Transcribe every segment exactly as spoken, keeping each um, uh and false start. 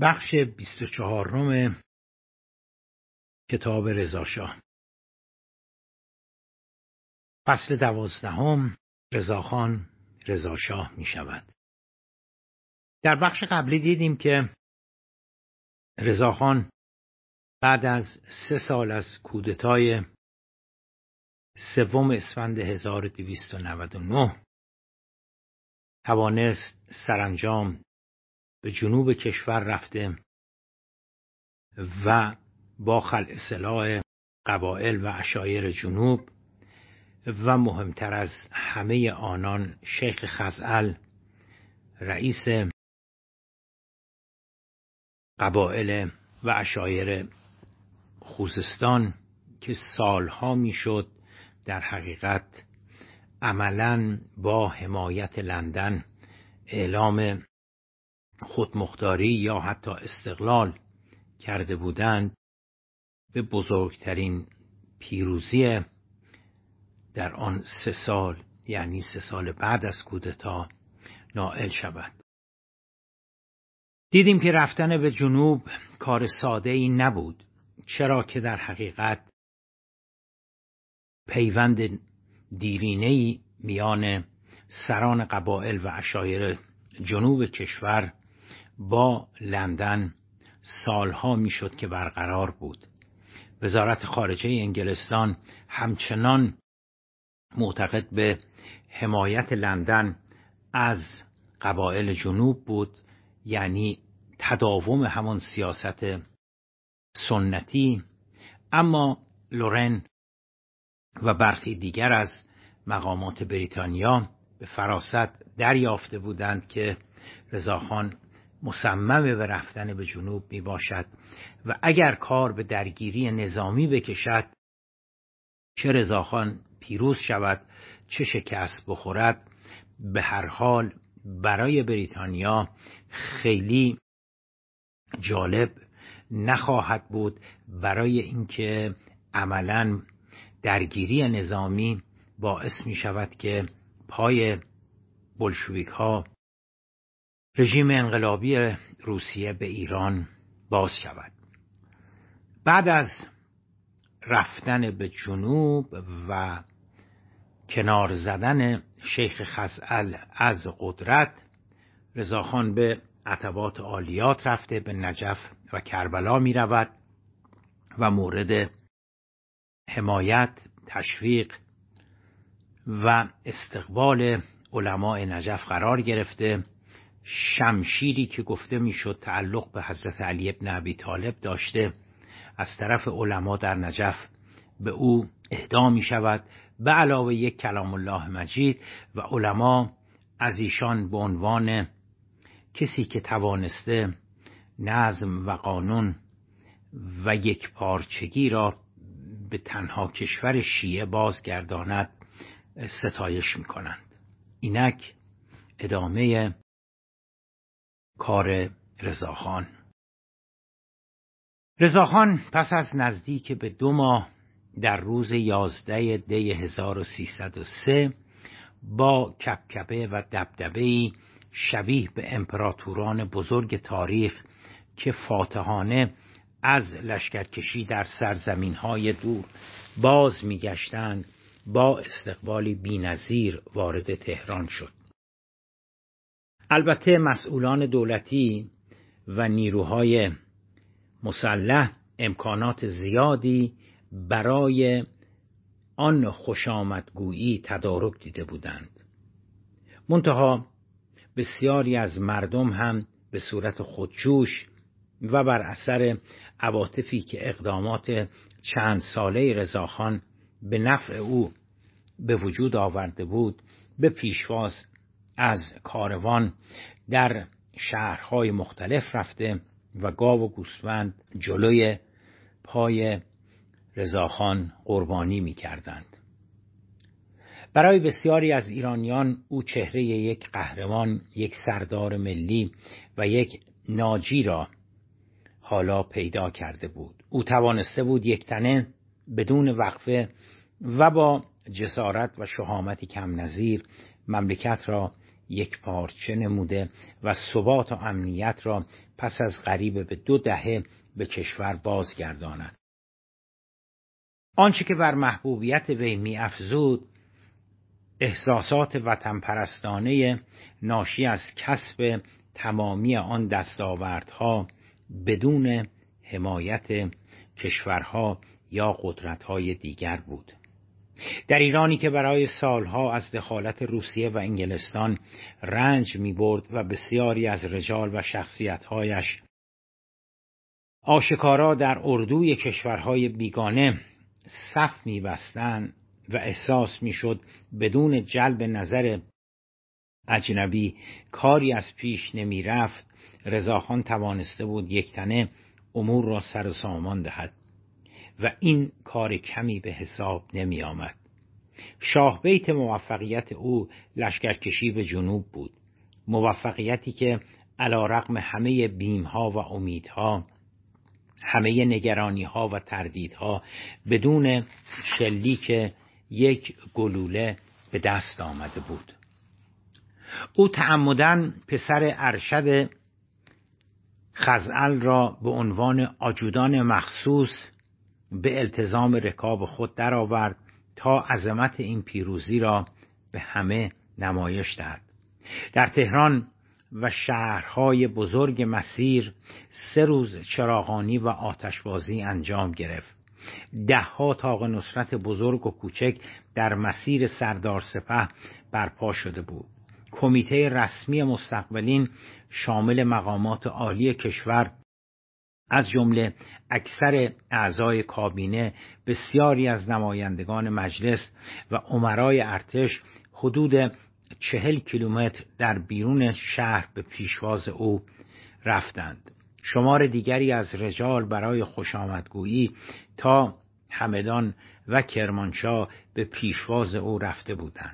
بخش بیست و چهارم کتاب رضاشاه، فصل دوازدهم. رضاخان رضاشاه می شود. در بخش قبلی دیدیم که رضاخان بعد از سه سال از کودتای سوم اسفند هزار و دویست و نود و نه توانست سرانجام به جنوب کشور رفته و با خلع سلاح قبایل و عشایر جنوب و مهمتر از همه آنان شیخ خزعل، رئیس قبایل و عشایر خوزستان که سالها میشد در حقیقت عملاً با حمایت لندن اعلام خودمختاری یا حتی استقلال کرده بودند، به بزرگترین پیروزی در آن سه سال، یعنی سه سال بعد از کودتا، نائل شود. دیدیم که رفتن به جنوب کار ساده ای نبود، چرا که در حقیقت پیوند دیرینه‌ای میان سران قبایل و عشایر جنوب کشور با لندن سالها میشد که برقرار بود. وزارت خارجه انگلستان همچنان معتقد به حمایت لندن از قبایل جنوب بود، یعنی تداوم همان سیاست سنتی. اما لورن و برخی دیگر از مقامات بریتانیا به فراست دریافته بودند که رضاخان مصمم به رفتن به جنوب می باشد و اگر کار به درگیری نظامی بکشد، چه رضاخان پیروز شود چه شکست بخورد، به هر حال برای بریتانیا خیلی جالب نخواهد بود، برای اینکه عملاً درگیری نظامی باعث می شود که پای بولشویک ها، رژیم انقلابی روسیه، به ایران باز شود. بعد از رفتن به جنوب و کنار زدن شیخ خزعل از قدرت، رضاخان به عتبات عالیات رفته، به نجف و کربلا می رود و مورد حمایت، تشویق و استقبال علماء نجف قرار گرفته. شمشیری که گفته میشد تعلق به حضرت علی بن ابی طالب داشته از طرف علما در نجف به او اهدا می شود، به علاوه یک کلام الله مجید، و علما از ایشان به عنوان کسی که توانسته نظم و قانون و یک پارچگی را به تنها کشور شیعه بازگرداند ستایش می کنند. اینک ادامه کار رضاخان. رضاخان پس از نزدیک به دو ماه در روز یازده دی هزار و سیصد و سه با کبکبه و دبدبه‌ای شبیه به امپراتوران بزرگ تاریخ که فاتحانه از لشکرکشی در سرزمین‌های دور باز می‌گشتند، با استقبالی بی‌نظیر وارد تهران شد. البته مسئولان دولتی و نیروهای مسلح امکانات زیادی برای آن خوشامدگویی تدارک دیده بودند، منتها بسیاری از مردم هم به صورت خودجوش و بر اثر عواطفی که اقدامات چند ساله رضاخان به نفع او به وجود آورده بود، به پیشواز از کاروان در شهرهای مختلف رفته و گاو و گوسفند جلوی پای رضاخان قربانی می کردند. برای بسیاری از ایرانیان او چهره یک قهرمان، یک سردار ملی و یک ناجی را حالا پیدا کرده بود. او توانسته بود یک تنه بدون وقفه و با جسارت و شهامتی کم نظیر مملکت را یک پارچه نموده و ثبات و امنیت را پس از قریب به دو دهه به کشور بازگرداند. آنچه که بر محبوبیت وی می افزود احساسات وطن پرستانه ناشی از کسب تمامی آن دستاوردها بدون حمایت کشورها یا قدرت‌های دیگر بود. در ایرانی که برای سالها از دخالت روسیه و انگلستان رنج می‌برد و بسیاری از رجال و شخصیت‌هایش آشکارا در اردوی کشورهای بیگانه صف می‌بستند و احساس می‌شد بدون جلب نظر اجنبی کاری از پیش نمی‌رفت، رضاخان توانسته بود یکتنه امور را سر و سامان دهد و این کار کمی به حساب نمی آمد. شاه بیت موفقیت او لشکرکشی به جنوب بود، موفقیتی که علی رغم همه بیمها و امیدها، همه نگرانیها و تردیدها بدون شلیک یک گلوله به دست آمده بود. او تعمداً پسر ارشد خزعل را به عنوان آجودان مخصوص به التزام رکاب خود درآورد تا عظمت این پیروزی را به همه نمایش دهد. در تهران و شهرهای بزرگ مسیر سه روز چراغانی و آتشبازی انجام گرفت. دهها طاق نصرت بزرگ و کوچک در مسیر سردار سپه برپا شده بود. کمیته رسمی مستقبلین شامل مقامات عالی کشور از جمله اکثر اعضای کابینه، بسیاری از نمایندگان مجلس و امرای ارتش حدود چهل کیلومتر در بیرون شهر به پیشواز او رفتند. شمار دیگری از رجال برای خوشامدگویی تا همدان و کرمانشاه به پیشواز او رفته بودند.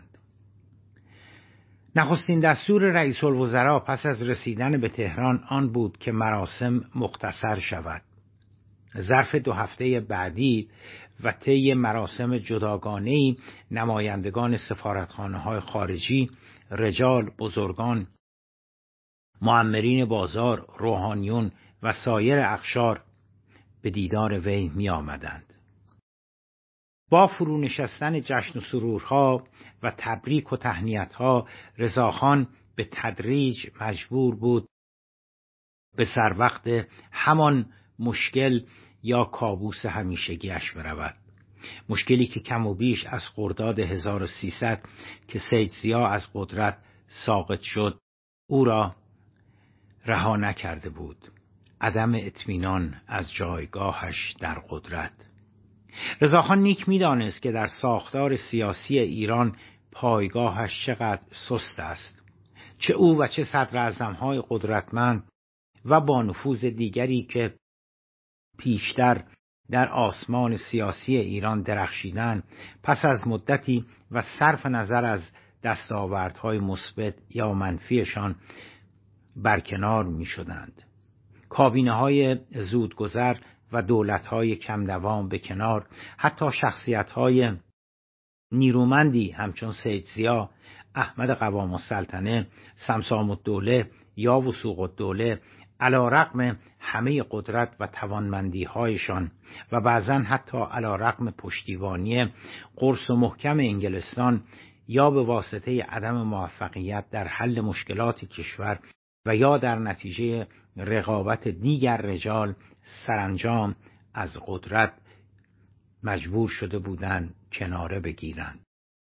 نخستین دستور رئیس الوزراء پس از رسیدن به تهران آن بود که مراسم مختصر شود. ظرف دو هفته بعدی و طی مراسم جداگانه‌ای نمایندگان سفارتخانه‌های خارجی، رجال، بزرگان، مؤمرین بازار، روحانیون و سایر اقشار به دیدار وی می آمدند. با فرو نشستن جشن و سرورها و تبریک و تهنیت‌ها، رضاخان به تدریج مجبور بود به سر وقت همان مشکل یا کابوس همیشگیش برود. مشکلی که کم و بیش از خرداد هزار و سیصد که سید ضیا از قدرت ساقط شد او را رها نکرده بود: عدم اطمینان از جایگاهش در قدرت. رضاخان نیک می‌دانست که در ساختار سیاسی ایران پایگاهش چقدر سست است. چه او و چه صدراعظم‌های قدرتمند و با نفوذ دیگری که پیشتر در آسمان سیاسی ایران درخشیدند، پس از مدتی و صرف نظر از دستاوردهای مثبت یا منفیشان برکنار می‌شدند. کابینه‌های زودگذر و دولت‌های کم دوام به کنار، حتی شخصیت‌های نیرومندی همچون سید ضیا، احمد قوام السلطنه، سمسام الدوله یا وثوق الدوله، علی رغم همه قدرت و توانمندی‌هایشان و بعضاً حتی علی رغم پشتیبانی قرص و محکم انگلستان یا به واسطه عدم موفقیت در حل مشکلات کشور و یا در نتیجه رقابت دیگر رجال، سرانجام از قدرت مجبور شده بودند کناره بگیرند.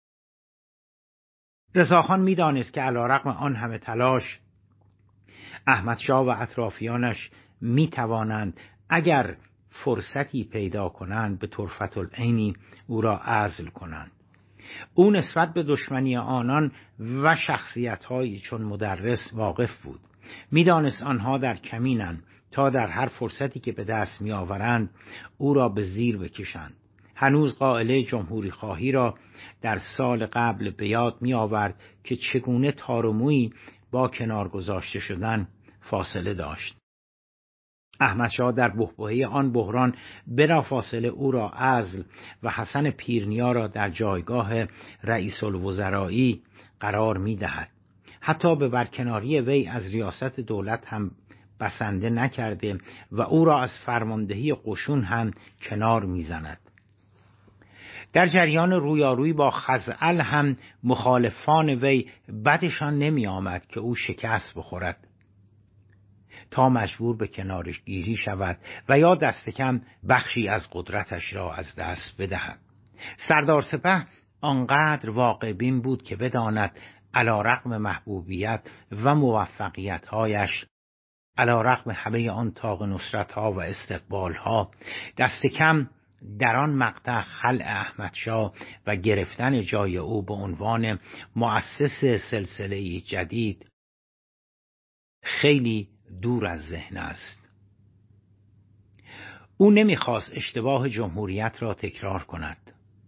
رضاخان می‌دانست که علی رغم آن همه تلاش، احمدشاه و اطرافیانش می‌توانند اگر فرصتی پیدا کنند به طرفت العینی او را عزل کنند. او نسبت به دشمنی آنان و شخصیت‌هایی چون مدرس واقف بود. می‌دانست آنها در کمینند تا در هر فرصتی که به دست می‌آورند او را به زیر بکشند. هنوز قائله جمهوری خواهی را در سال قبل به یاد می‌آورد که چگونه تار و مویی با کنار گذاشته شدن فاصله داشت. احمدشاه در بحبوحه آن بحران بلافاصله او را عزل و حسن پیرنیا را در جایگاه رئیس الوزرایی قرار می‌دهد. حتی به برکناری وی از ریاست دولت هم بسنده نکرده و او را از فرماندهی قشون هم کنار میزند. در جریان رویارویی با خزعل هم مخالفان وی بدشان نمی آمد که او شکست بخورد تا مجبور به کنارش گیری شود و یا دست کم بخشی از قدرتش را از دست بدهد. سردار سپه آنقدر واقع بین بود که بداند علی‌رغم محبوبیت و موفقیت‌هایش، علی‌رغم همه آن طاق نصرت‌ها و استقبال‌ها، دست کم در آن مقطع خلع احمدشاه و گرفتن جای او به عنوان مؤسس سلسله جدید خیلی دور از ذهن است. او نمیخواست اشتباه جمهوریت را تکرار کند.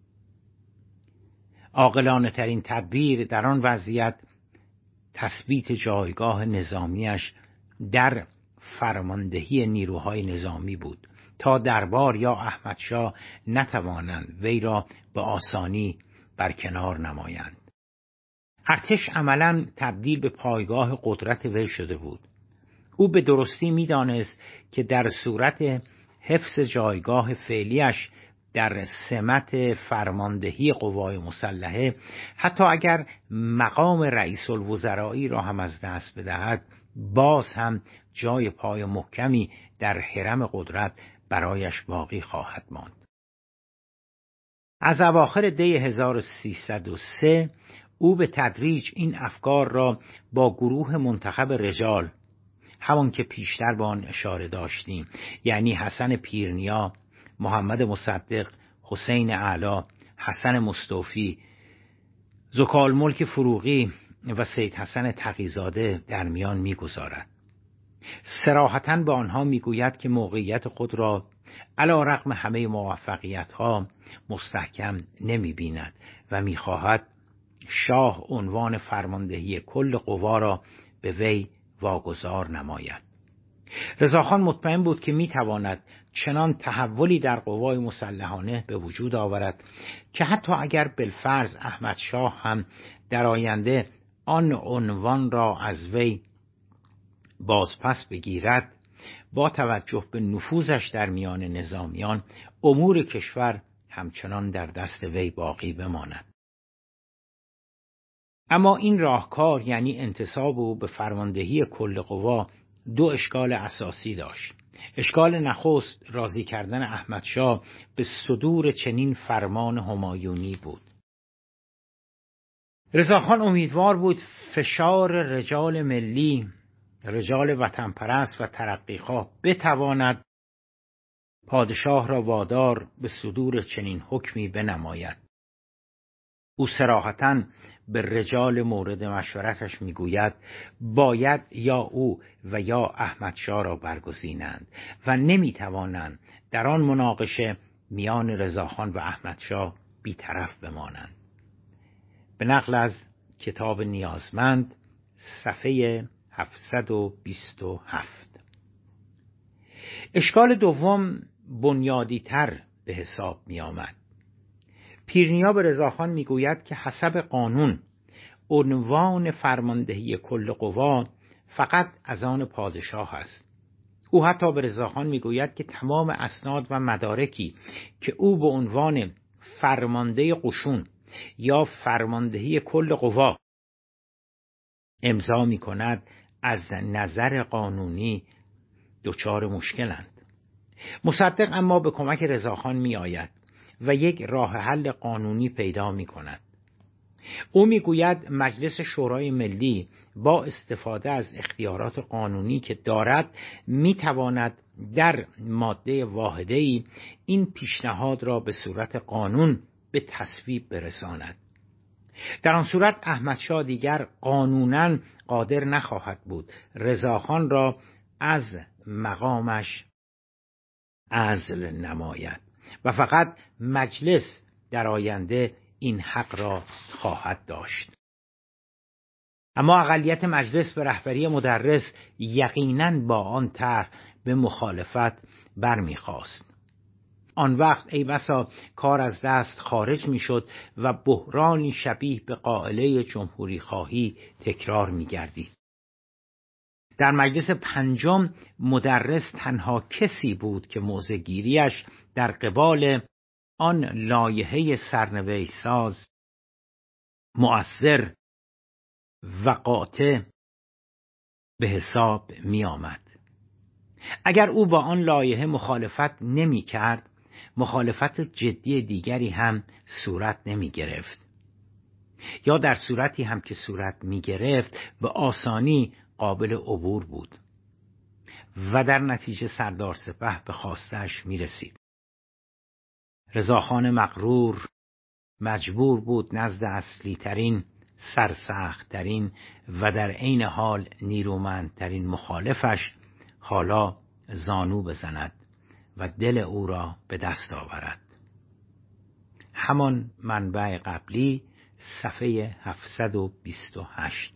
عاقلانه ترین تدبیر در آن وضعیت تثبیت جایگاه نظامیش در فرماندهی نیروهای نظامی بود تا دربار یا احمدشاه نتوانند وی را به آسانی برکنار نمایند. ارتش عملاً تبدیل به پایگاه قدرت وی شده بود. او به درستی می‌دانست که در صورت حفظ جایگاه فعلیش در سمت فرماندهی قوای مسلحه، حتی اگر مقام رئیس الوزرایی را هم از دست بدهد، باز هم جای پای محکمی در حرم قدرت برایش باقی خواهد ماند. از اواخر دی هزار و سیصد و سه او به تدریج این افکار را با گروه منتخب رجال، همون که پیشتر به آن اشاره داشتیم، یعنی حسن پیرنیا، محمد مصدق، حسین اعلی، حسن مستوفی، زکالملک فروغی و سید حسن تقی‌زاده در میان می‌گذارد. صراحتاً به آنها میگوید که موقعیت خود را علی‌رغم همه موفقیت‌ها مستحکم نمی‌بیند و می‌خواهد شاه عنوان فرماندهی کل قوا را به وی واگذار نماید. رضاخان مطمئن بود که می‌تواند چنان تحولی در قوای مسلحانه به وجود آورد که حتی اگر بالفرض احمد شاه هم در آینده آن عنوان را از وی بازپس بگیرد، با توجه به نفوذش در میان نظامیان امور کشور همچنان در دست وی باقی بماند. اما این راهکار، یعنی انتصاب او به فرماندهی کل قوا، دو اشکال اساسی داشت. اشکال نخست راضی کردن احمدشاه به صدور چنین فرمان همایونی بود. رضاخان امیدوار بود فشار رجال ملی، رجال وطن پرست و ترقیخواه بتواند پادشاه را وادار به صدور چنین حکمی بنماید. او صراحتاً به رجال مورد مشورتش میگوید باید یا او و یا احمدشاه را برگزینند و نمیتوانند در آن مناقشه میان رضاخان و احمدشاه بی‌طرف بمانند. به نقل از کتاب نیازمند صفحه هفتصد و بیست و هفت. اشکال دوم بنیادی تر به حساب می آمد. پیرنیا به رضاخان می گوید که حسب قانون عنوان فرماندهی کل قوا فقط از آن پادشاه است. او حتی به رضاخان می گوید که تمام اسناد و مدارکی که او به عنوان فرمانده قشون یا فرماندهی کل قوا امضا می کند از نظر قانونی دچار مشکلند. مصدق اما به کمک رضاخان می آید و یک راه حل قانونی پیدا می کند. او می گوید مجلس شورای ملی با استفاده از اختیارات قانونی که دارد می تواند در ماده واحده‌ای این پیشنهاد را به صورت قانون به تصویب برساند. در آن صورت احمدشاه دیگر قانوناً قادر نخواهد بود رضاخان را از مقامش عزل نماید و فقط مجلس در آینده این حق را خواهد داشت. اما اقلیت مجلس به رهبری مدرس یقیناً با آن طرح به مخالفت برمیخواست. آن وقت ای بسا کار از دست خارج میشد و بحرانی شبیه به قائله جمهوری خواهی تکرار میگردید. در مجلس پنجم مدرس تنها کسی بود که موضع‌گیریش در قبال آن لایحه سرنوشت ساز مؤثر و قاطع به حساب می آمد. اگر او با آن لایحه مخالفت نمی کرد، مخالفت جدی دیگری هم صورت نمی گرفت. یا در صورتی هم که صورت می گرفت به آسانی قابل عبور بود و در نتیجه سردار سپه به خواستش می رسید. رضاخان مغرور مجبور بود نزد اصلی ترین، سرسخت ترین و در عین حال نیرومندترین مخالفش حالا زانو بزند و دل او را به دست آورد. همان منبع قبلی صفحه هفتصد و بیست و هشت.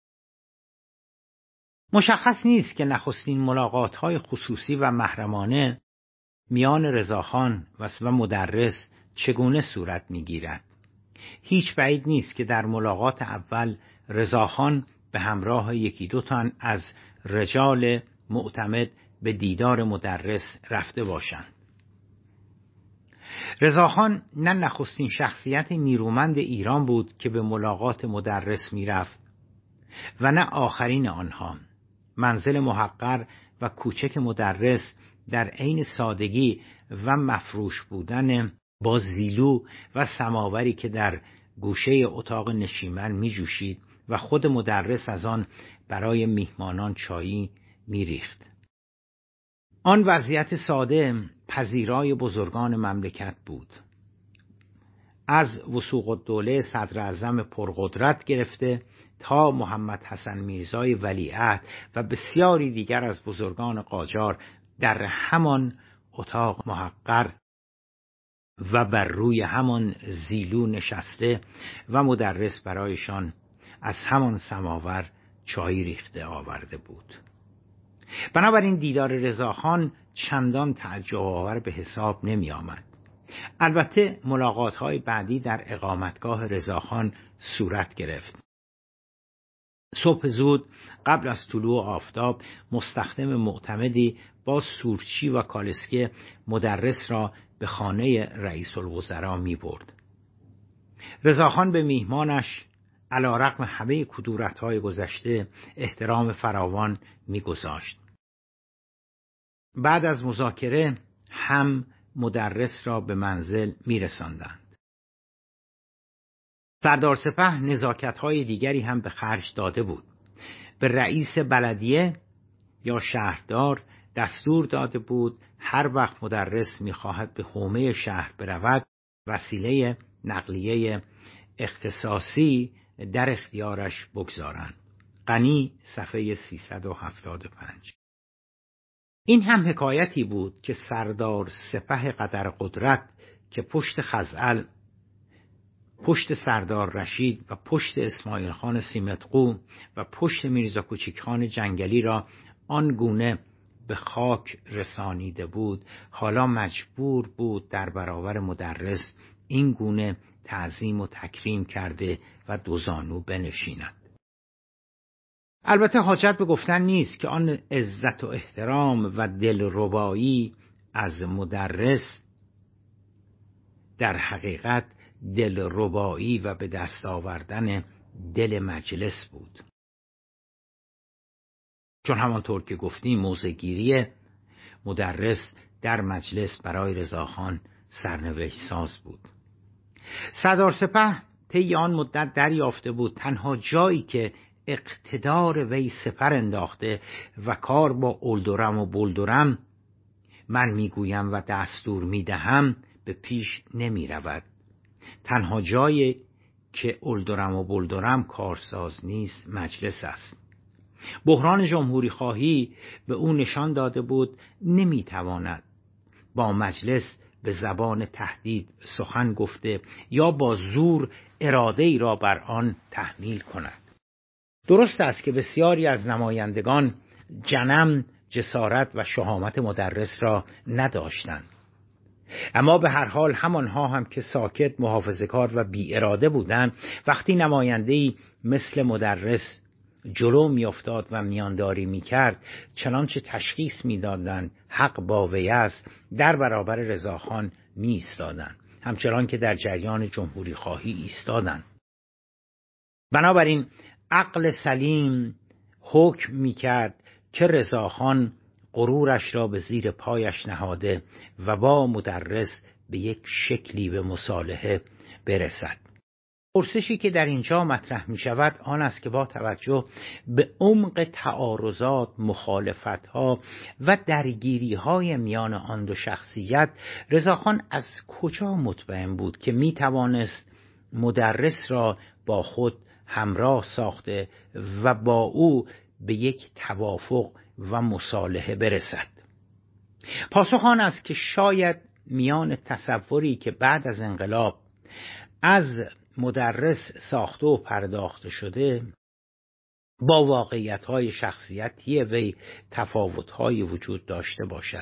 مشخص نیست که نخستین ملاقات‌های خصوصی و محرمانه میان رضاخان و مدرس چگونه صورت می‌گیرد. هیچ بعید نیست که در ملاقات اول رضاخان به همراه یکی دو تن از رجال معتمد به دیدار مدرس رفته باشند. رضاخان نه نخستین شخصیت نیرومند ایران بود که به ملاقات مدرس می‌رفت و نه آخرین آنها. منزل محقر و کوچک مدرس در عین سادگی و مفروش بودن با زیلو و سماوری که در گوشه اتاق نشیمن می جوشید و خود مدرس از آن برای میهمانان چایی می ریخت. آن وضعیت ساده پذیرای بزرگان مملکت بود. از وثوق الدوله صدر اعظم پرقدرت گرفته تا محمد حسن میرزای ولیعهد و بسیاری دیگر از بزرگان قاجار در همان اتاق محقر و بر روی همان زیلو نشسته و مدرس برایشان از همان سماور چای ریخته آورده بود. بنابراین دیدار رضاخان چندان تعجب آور به حساب نمی آمد. البته ملاقات‌های بعدی در اقامتگاه رضاخان صورت گرفت. صبح زود قبل از طلوع آفتاب مستخدم معتمدی با سورچی و کالسکه مدرس را به خانه رئیس الوزراء می برد. رضاخان به میهمانش علی‌رغم همه کدورت‌های گذشته احترام فراوان می گذاشت. بعد از مذاکره هم مدرس را به منزل می رساندند. سردار سپه نزاکت‌های دیگری هم به خرج داده بود. به رئیس بلدیه یا شهردار دستور داده بود هر وقت مدرس می‌خواهد به حومه شهر برود وسیله نقلیه اختصاصی در اختیارش بگذارند. غنی صفحه سیصد و هفتاد و پنج. این هم حکایتی بود که سردار سپه قدر قدرت که پشت خزعل، پشت سردار رشید و پشت اسماعیل خان سیمتقو و پشت میرزا کوچیک خان جنگلی را آنگونه به خاک رسانیده بود، حالا مجبور بود در برابر مدرس این گونه تعظیم و تکریم کرده و دوزانو بنشیند. البته حاجت به گفتن نیست که آن عزت و احترام و دلربایی از مدرس در حقیقت دلربایی و به دست آوردن دل مجلس بود. چون همانطور که گفتیم موضع‌گیری مدرس در مجلس برای رضاخان سرنوشت ساز بود. سردار سپه طی آن مدت دریافته بود تنها جایی که اقتدار وی سپر انداخته و کار با اولدرم و بولدرم من میگویم و دستور میدهم به پیش نمی رود. تنها جایی که اولدرم و بولدرم کارساز نیست مجلس است. بحران جمهوری خواهی به او نشان داده بود نمیتواند با مجلس به زبان تهدید سخن گفته یا با زور اراده ای را بر آن تحمیل کند. درست است که بسیاری از نمایندگان جنم، جسارت و شهامت مدرس را نداشتند. اما به هر حال همانها هم که ساکت، محافظه‌کار و بی اراده بودند، وقتی نماینده‌ای مثل مدرس جلو می افتاد و میانداری می کرد، چنانچه تشخیص می دادند حق با وی است، در برابر رضاخان می ایستادند، همچنان که در جریان جمهوری خواهی ایستادند. بنابراین عقل سلیم حکم می کرد که رضاخان غرورش را به زیر پایش نهاده و با مدرس به یک شکلی به مصالحه برسد. پرسشی که در اینجا مطرح می شود آن است که با توجه به عمق تعارضات، مخالفت‌ها و درگیری‌های میان آن دو شخصیت، رضاخان از کجا مطمئن بود که می توانست مدرس را با خود همراه ساخته و با او به یک توافق و مصالحه برسد؟ پاسخ آن است که شاید میان تصوری که بعد از انقلاب از مدرس ساخته و پرداخته شده با واقعیت‌های شخصیتی وی تفاوت‌های وجود داشته باشد.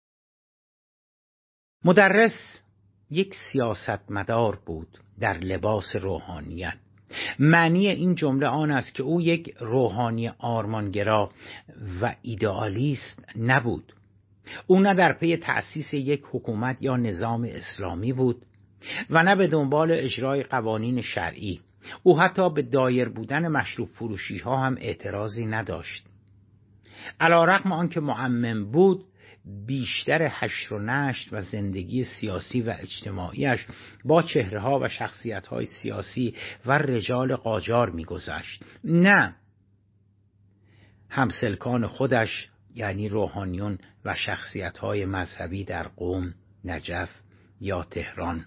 مدرس یک سیاستمدار بود در لباس روحانیت. معنی این جمله آن است که او یک روحانی آرمانگرا و ایدئالیست نبود. او نه در پی تأسیس یک حکومت یا نظام اسلامی بود و نه به دنبال اجرای قوانین شرعی. او حتی به دایر بودن مشروب فروشی ها هم اعتراضی نداشت. علی‌رغم آنکه معمم بود، بیشتر حشر و نشر و زندگی سیاسی و اجتماعیش با چهره ها و شخصیت های سیاسی و رجال قاجار می‌گذشت، نه همسلکان خودش یعنی روحانیون و شخصیت های مذهبی در قم، نجف یا تهران.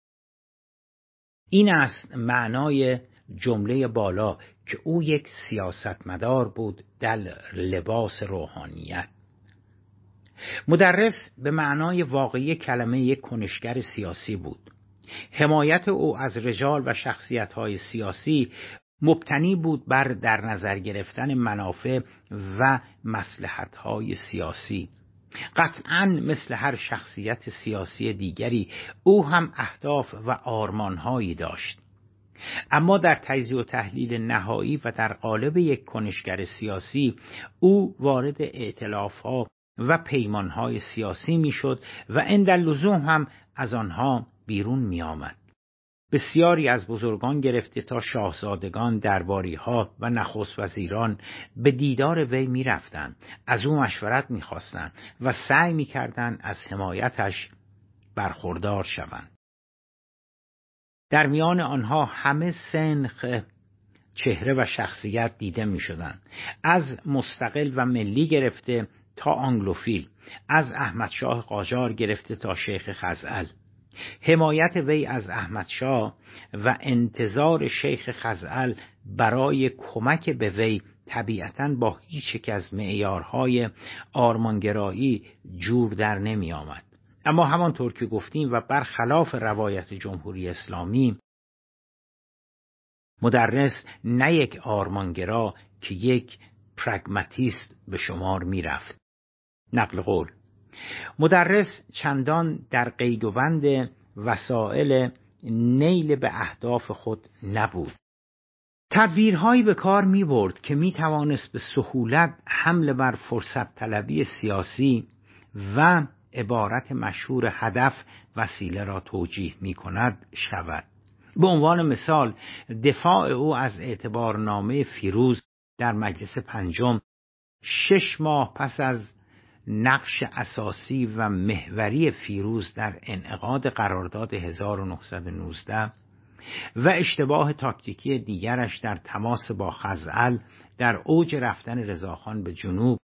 این است معنای جمله بالا که او یک سیاستمدار بود در لباس روحانیت. مدرس به معنای واقعی کلمه یک کنشگر سیاسی بود. حمایت او از رجال و شخصیت‌های سیاسی مبتنی بود بر در نظر گرفتن منافع و مصلحت‌های سیاسی. قطعاً مثل هر شخصیت سیاسی دیگری او هم اهداف و آرمان‌هایی داشت. اما در تجزیه و تحلیل نهایی و در قالب یک کنشگر سیاسی او وارد ائتلاف‌ها و پیمان‌های سیاسی می‌شد و عنداللزوم هم از آنها بیرون می‌آمد. بسیاری از بزرگان گرفته تا شاهزادگان، درباری‌ها و نخست وزیران به دیدار وی می‌رفتند، از او مشورت می‌خواستند و سعی می‌کردند از حمایتش برخوردار شوند. در میان آنها همه سنخ چهره و شخصیت دیده می‌شدند، از مستقل و ملی گرفته تا آنگلوفیل، از احمدشاه قاجار گرفته تا شیخ خزعل. حمایت وی از احمدشاه و انتظار شیخ خزعل برای کمک به وی طبیعتاً با هیچ یک از معیارهای آرمانگرایی جور در نمی آمد. اما همانطور که گفتیم و برخلاف روایت جمهوری اسلامی، مدرس نه یک آرمانگرا که یک پرگماتیست به شمار می رفت. نقل قول: مدرس چندان در قید و بند وسایل نیل به اهداف خود نبود. تدبیرهایی به کار می برد که می توانست به سهولت حمله بر فرصت طلبی سیاسی و عبارت مشهور هدف وسیله را توجیه می کند شود. به عنوان مثال دفاع او از اعتبارنامه فیروز در مجلس پنجم شش ماه پس از نقش اساسی و محوری فیروز در انعقاد قرارداد هزار و نهصد و نوزده و اشتباه تاکتیکی دیگرش در تماس با خزعل در اوج رفتن رضاخان به جنوب،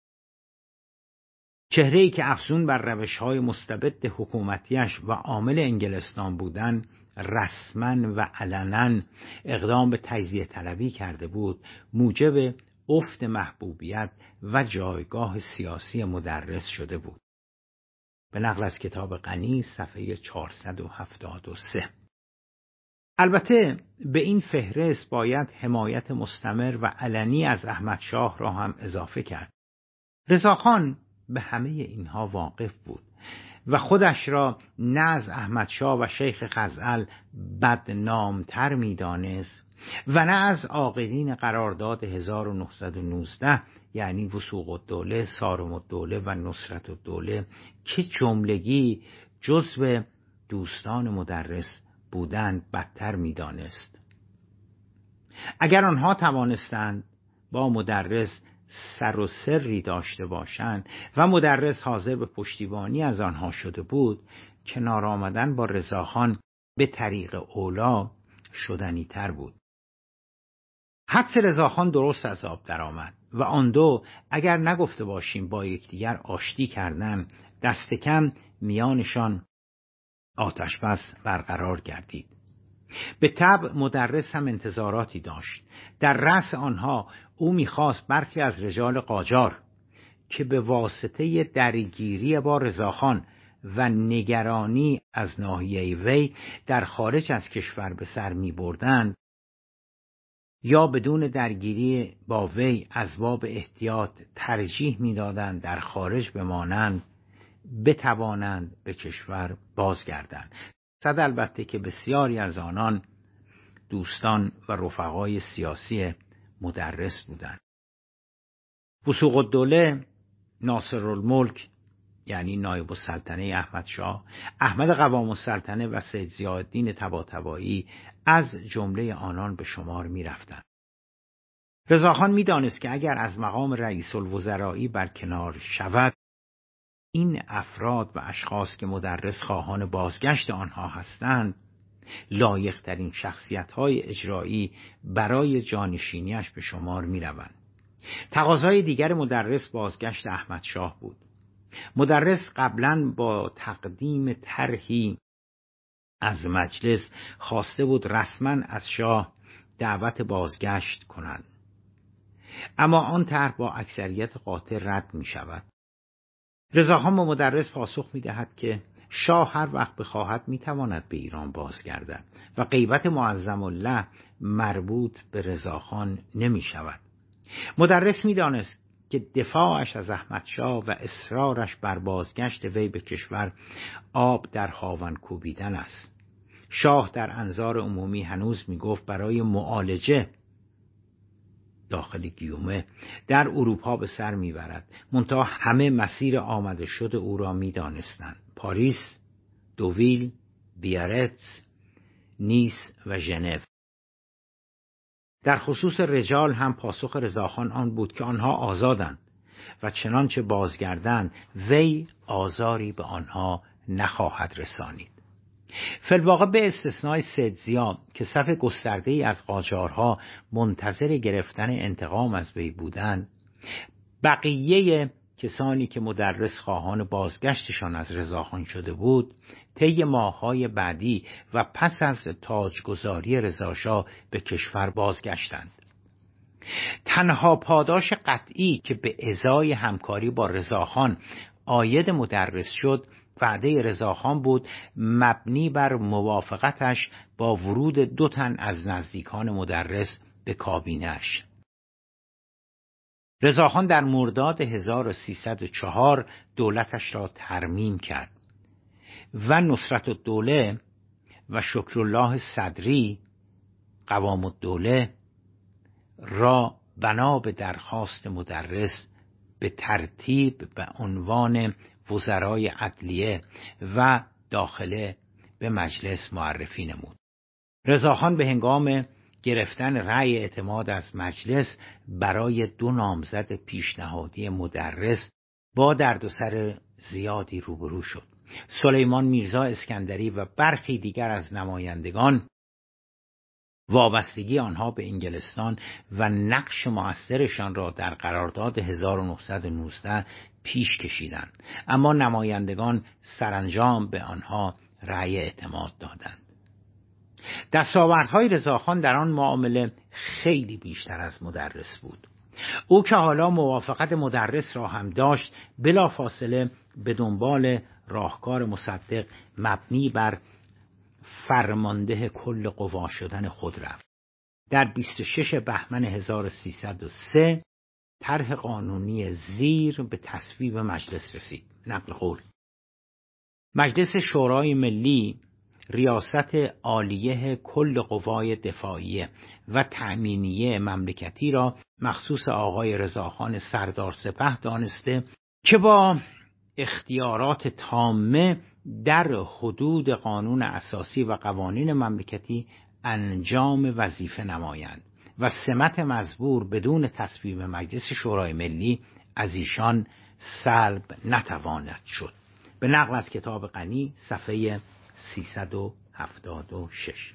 چهره‌ای که افزون بر روش‌های مستبد حکومتیش و عامل انگلستان بودن رسما و علنا اقدام به تجزیه طلبی کرده بود، موجب افت محبوبیت و جایگاه سیاسی مدرس شده بود. به نقل از کتاب غنی صفحه چهارصد و هفتاد و سه. البته به این فهرست باید حمایت مستمر و علنی از احمدشاه را هم اضافه کرد. رضاخان به همه اینها واقف بود و خودش را نه از احمدشاه و شیخ خزعل بدنامتر می‌دانست و نه از عاقلین قرارداد هزار و نهصد و نوزده یعنی وثوق الدوله، صارم الدوله و نصرت الدوله که جملگی جزو دوستان مدرس بودند بدتر می‌دانست. اگر آنها توانستند با مدرس سر و سری داشته باشند و مدرس حاضر به پشتیبانی از آنها شده بود، کنار آمدن با رضاخان به طریق اولا شدنی تر بود. حدس رضاخان درست از آب درآمد و آن دو اگر نگفته باشیم با یکدیگر آشتی کردن، دست کم میانشان آتش بس برقرار گردید. به طبع مدرس هم انتظاراتی داشت. در رأس آنها او می‌خواست برخی از رجال قاجار که به واسطه درگیری با رضاخان و نگرانی از ناحیه وی در خارج از کشور به سر می‌بردند یا بدون درگیری با وی از باب احتیاط ترجیح می‌دادند در خارج بمانند، بتوانند به کشور بازگردند. صد البته که بسیاری از آنان دوستان و رفقای سیاسی مدرس بودند. وثوق الدوله، ناصرالملک یعنی نایب السلطنه احمدشاه، احمد قوام السلطنه و سید ضیاءالدین طباطبایی از جمله آنان به شمار می رفتند. رضاخان می دانست که اگر از مقام رئیس الوزرایی برکنار شود، این افراد و اشخاص که مدرس خواهان بازگشت آنها هستند لایق ترین شخصیت های اجرایی برای جانشینیش به شمار می روند. تقاضای دیگر مدرس بازگشت احمدشاه بود. مدرس قبلاً با تقدیم طرحی از مجلس خواسته بود رسما از شاه دعوت بازگشت کنند، اما آن طرح با اکثریت قاطع رد می شود. رضاخان به مدرس پاسخ می دهد که شاه هر وقت بخواهد می تواند به ایران بازگردد و غیبت معظم الله مربوط به رضاخان نمی شود. مدرس می دانست که دفاعش از احمدشاه و اصرارش بر بازگشت وی به کشور آب در هاون کوبیدن است. شاه در انظار عمومی هنوز می گفت برای معالجه داخل گیومه در اروپا به سر میبرد، منتها همه مسیر آمده شد او را میدانستند: پاریس، دوویل، بیارتز، نیس و ژنو. در خصوص رجال هم پاسخ رضاخان آن بود که آنها آزادند و چنانچه بازگردند وی آزاری به آنها نخواهد رسانید. فی‌الواقع به استثنای سید ضیا که صف گسترده‌ای از قاجارها منتظر گرفتن انتقام از وی بودند، بقیه کسانی که مدرس خواهان بازگشتشان از رضاخان شده بود طی ماه‌های بعدی و پس از تاجگذاری رضاشاه به کشور بازگشتند. تنها پاداش قطعی که به ازای همکاری با رضاخان عاید مدرس شد وعده رضاخان بود مبنی بر موافقتش با ورود دو تن از نزدیکان مدرس به کابینه‌اش. رضاخان در مرداد هزار و سیصد و چهار دولتش را ترمیم کرد و نصرت الدوله و شکرالله صدری قوام الدوله را بنا به درخواست مدرس به ترتیب به عنوان وزرای عدلیه و داخله به مجلس معرفی نمود. رضاخان به هنگام گرفتن رأی اعتماد از مجلس برای دو نامزد پیشنهادی مدرس با دردسر زیادی روبرو شد. سلیمان میرزا اسکندری و برخی دیگر از نمایندگان وابستگی آنها به انگلستان و نقش مؤثرشان را در قرارداد هزار و نهصد و نوزده پیش کشیدند، اما نمایندگان سرانجام به آنها رأی اعتماد دادند. دستاوردهای رضاخان در آن معامله خیلی بیشتر از مدرس بود. او که حالا موافقت مدرس را هم داشت بلافاصله به دنبال راهکار مصدق مبنی بر فرمانده کل قوا شدن خود رفت. در بیست و شش بهمن هزار و سیصد و سه طرح قانونی زیر به تصویب مجلس رسید. نقل قول: مجلس شورای ملی ریاست عالیه کل قوای دفاعیه و تأمینیه مملکتی را مخصوص آقای رضاخان سردار سپه دانسته که با اختیارات تامه در حدود قانون اساسی و قوانین مملکتی انجام وظیفه نمایند و سمت مزبور بدون تصویب مجلس شورای ملی از ایشان سلب نتواند شد. به نقل از کتاب غنی صفحه سیصد و هفتاد و شش.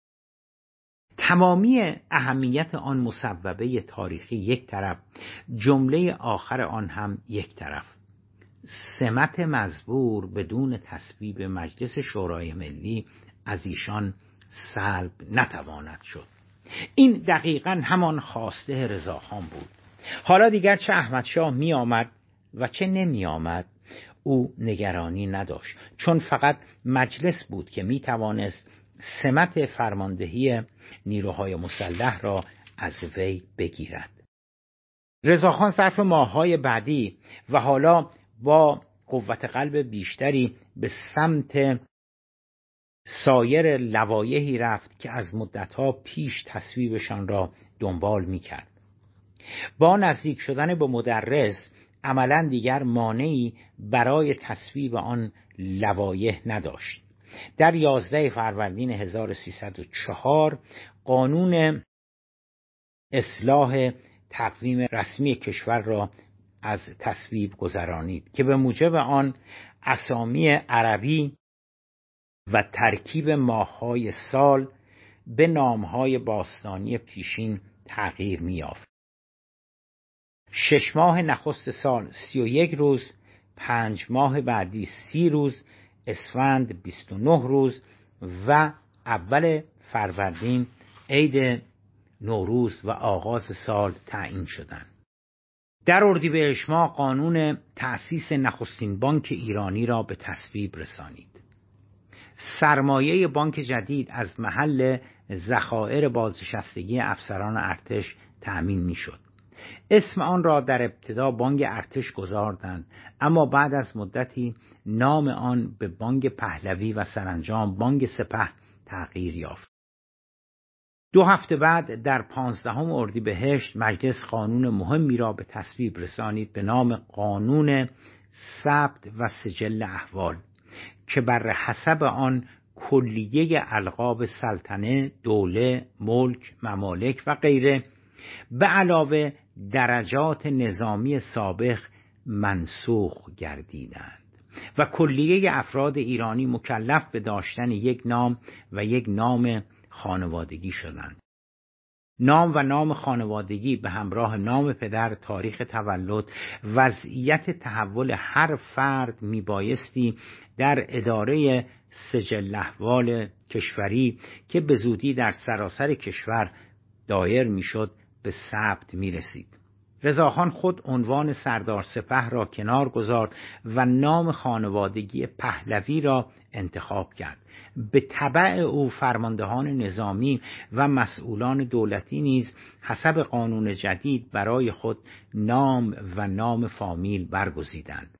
تمامی اهمیت آن مصوبه تاریخی یک طرف، جمله آخر آن هم یک طرف. سمت مزبور بدون تصویب مجلس شورای ملی از ایشان سلب نتواند شد. این دقیقاً همان خواسته رضاخان بود. حالا دیگر چه احمدشاه می آمد و چه نمی آمد او نگرانی نداشت، چون فقط مجلس بود که می توانست سمت فرماندهی نیروهای مسلح را از وی بگیرد. رضاخان ظرف ماه‌های بعدی و حالا با قوت قلب بیشتری به سمت سایر لوایحی رفت که از مدتها پیش تصویبشان را دنبال می‌کرد. با نزدیک شدن به مدرس عملاً دیگر مانعی برای تصویب آن لوایح نداشت. در یازده فروردین هزار و سیصد و چهار قانون اصلاح تقویم رسمی کشور را از تصویب گذرانید که به موجب آن اسامی عربی و ترکیب ماه‌های سال به نام‌های باستانی پیشین تغییر می‌یافت. شش ماه نخست سال سی و یک روز، پنج ماه بعدی سی روز، اسفند بیست و نه روز و اول فروردین عید نوروز و آغاز سال تعیین شدند. در اردیبهشت ماه قانون تأسیس نخستین بانک ایرانی را به تصویب رسانید. سرمایه بانک جدید از محل ذخایر بازنشستگی افسران ارتش تأمین می‌شد. اسم آن را در ابتدا بانک ارتش گذاردند، اما بعد از مدتی نام آن به بانک پهلوی و سرانجام بانک سپه تغییر یافت. دو هفته بعد در پانزدهم اردیبهشت مجلس قانون مهمی را به تصویب رسانید به نام قانون ثبت و سجل احوال که بر حسب آن کلیه القاب سلطنه، دوله، ملک، ممالک و غیره به علاوه درجات نظامی سابق منسوخ گردیدند و کلیه افراد ایرانی مکلف به داشتن یک نام و یک نام خانوادگی شدند. نام و نام خانوادگی به همراه نام پدر، تاریخ تولد، وضعیت تحول هر فرد میبایستی در اداره سجل احوال کشوری که به زودی در سراسر کشور دایر میشد به ثبت میرسید. رضاخان خود عنوان سردار سپه را کنار گذارد و نام خانوادگی پهلوی را انتخاب کرد. به تبع او فرماندهان نظامی و مسئولان دولتی نیز حسب قانون جدید برای خود نام و نام فامیل برگزیدند.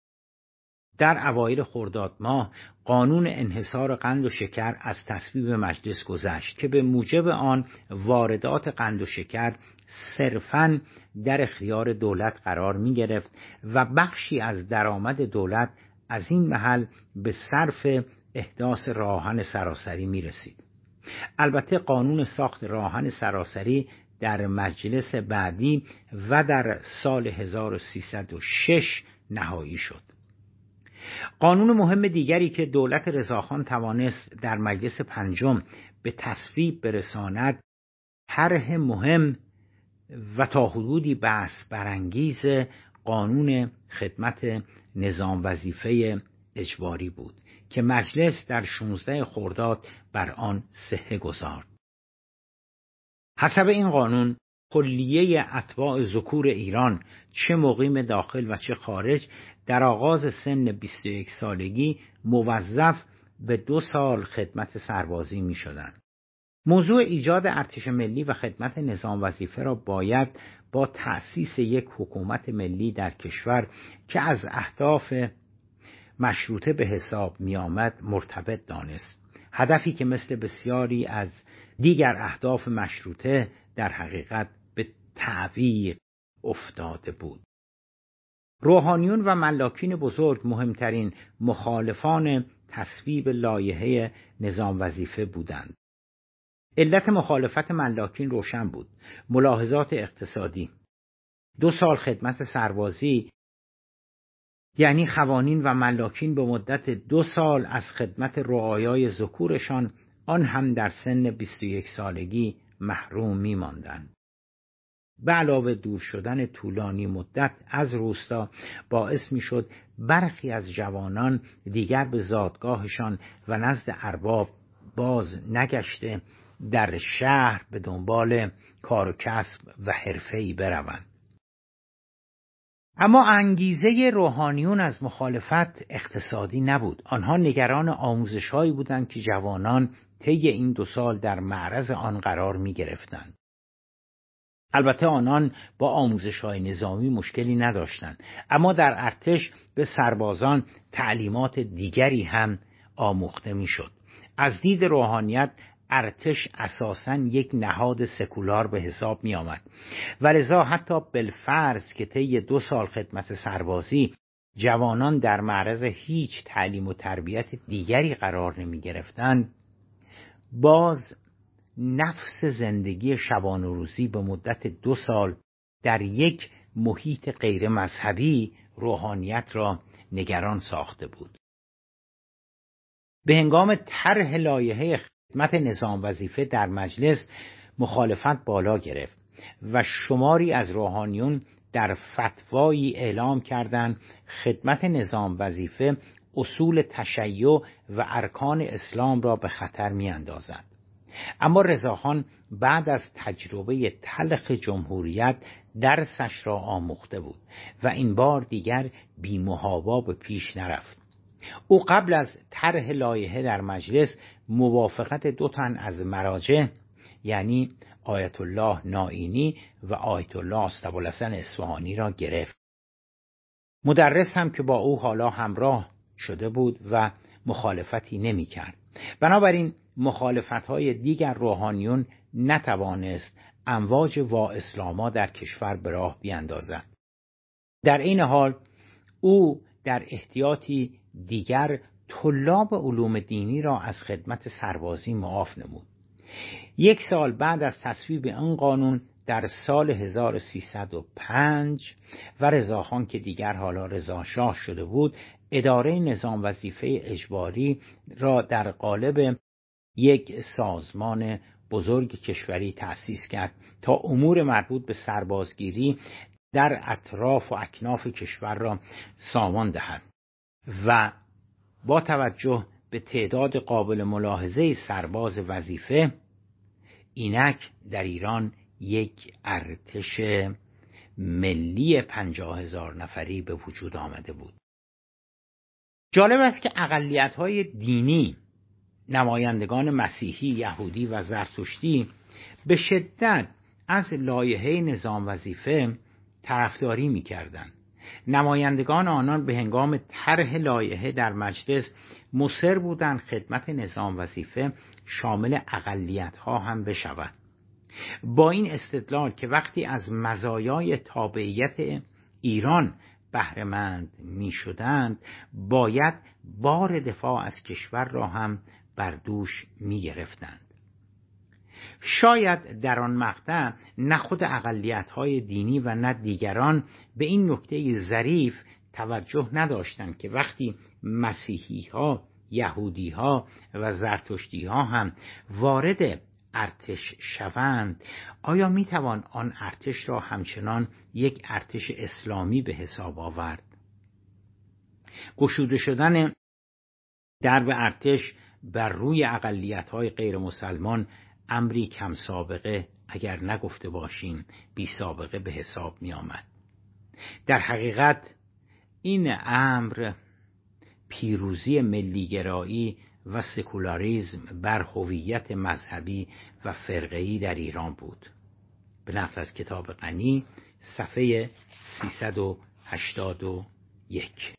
در اوایل خرداد ماه قانون انحصار قند و شکر از تصویب مجلس گذشت که به موجب آن واردات قند و شکر صرفاً در اختیار دولت قرار می گرفت و بخشی از درآمد دولت از این محل به صرف احداث راهن سراسری می رسید. البته قانون ساخت راهن سراسری در مجلس بعدی و در سال هزار و سیصد و شش نهایی شد. قانون مهم دیگری که دولت رضاخان توانست در مجلس پنجم به تصویب برساند طرح مهم و تا حدودی بحث برانگیز قانون خدمت نظام وظیفه اجباری بود که مجلس در شانزده خرداد بر آن صحه گذارد. حسب این قانون کلیه اتباع ذکور ایران چه مقیم داخل و چه خارج در آغاز سن بیست و یک سالگی موظف به دو سال خدمت سربازی می شدند. موضوع ایجاد ارتش ملی و خدمت نظام وظیفه را باید با تأسیس یک حکومت ملی در کشور که از اهداف مشروطه به حساب می آمد مرتبط دانست، هدفی که مثل بسیاری از دیگر اهداف مشروطه در حقیقت به تعویق افتاده بود. روحانیون و ملاکین بزرگ مهمترین مخالفان تصویب لایحه نظام وظیفه بودند. علت مخالفت ملاکین روشن بود: ملاحظات اقتصادی. دو سال خدمت سربازی یعنی خوانین و ملاکین به مدت دو سال از خدمت رعایای ذکورشان، آن هم در سن بیست و یک سالگی، محروم می ماندند. به علاوه دور شدن طولانی مدت از روستا باعث می شد برخی از جوانان دیگر به زادگاهشان و نزد ارباب باز نگشته در شهر به دنبال کار و کسب و حرفه‌ای بروند. اما انگیزه روحانیون از مخالفت اقتصادی نبود. آنها نگران آموزش‌هایی بودند که جوانان طی این دو سال در معرض آن قرار می گرفتند. البته آنان با آموزش‌های نظامی مشکلی نداشتند، اما در ارتش به سربازان تعلیمات دیگری هم آموخته می‌شد. از دید روحانیت ارتش اساساً یک نهاد سکولار به حساب می آمد و لذا حتی بالفرض که طی دو سال خدمت سربازی جوانان در معرض هیچ تعلیم و تربیت دیگری قرار نمی گرفتند، باز نفس زندگی شبانه روزی به مدت دو سال در یک محیط غیر مذهبی روحانیت را نگران ساخته بود. به هنگام طرح لایحه خدمت نظام وظیفه در مجلس مخالفت بالا گرفت و شماری از روحانیون در فتوایی اعلام کردند خدمت نظام وظیفه اصول تشیع و ارکان اسلام را به خطر می اندازد. اما رضاخان بعد از تجربه تلخ جمهوریت درسش را آموخته بود و این بار دیگر بی محابا به پیش نرفت. او قبل از طرح لایحه در مجلس موافقت دو تن از مراجع یعنی آیت الله نائینی و آیت الله اسطبالحسن اصفهانی را گرفت. مدرس هم که با او حالا همراه شده بود و مخالفتی نمی کرد. بنابراین مخالفت‌های دیگر روحانیون نتوانست امواج وا اسلاما در کشور به راه بیاندازد. در این حال او در احتیاطی دیگر طلاب علوم دینی را از خدمت سربازی معاف نمود. یک سال بعد از تصویب این قانون در سال هزار و سیصد و پنج و رضاخان که دیگر حالا رضا شاه شده بود، اداره نظام وظیفه اجباری را در قالب یک سازمان بزرگ کشوری تأسیس کرد تا امور مربوط به سربازگیری در اطراف و اکناف کشور را سامان دهد و با توجه به تعداد قابل ملاحظه سرباز وظیفه اینک در ایران یک ارتش ملی پنجاه هزار نفری به وجود آمده بود. جالب است که اقلیت‌های دینی، نمایندگان مسیحی، یهودی و زرتشتی به شدت از لایحه نظام وظیفه طرفداری می‌کردند. نمایندگان آنان به هنگام طرح لایحه در مجلس مصر بودند خدمت نظام وظیفه شامل اقلیت‌ها هم بشود، با این استدلال که وقتی از مزایای تابعیت ایران بهره‌مند می‌شدند باید بار دفاع از کشور را هم بر دوش می‌گرفتند. شاید در آن مقطع نه خود اقلیت‌های دینی و نه دیگران به این نکته ظریف توجه نداشتند که وقتی مسیحی‌ها، یهودی‌ها و زرتشتی‌ها هم وارد ارتش شوند، آیا میتوان آن ارتش را همچنان یک ارتش اسلامی به حساب آورد؟ گشوده شدن درب ارتش بر روی اقلیت‌های غیر مسلمان امری کم سابقه اگر نگفته باشیم بی سابقه به حساب می آمد. در حقیقت این امر پیروزی ملیگرایی و سکولاریسم بر هویت مذهبی و فرقه‌ای در ایران بود. به نقل از کتاب غنی صفحه سیصد و هشتاد و یک.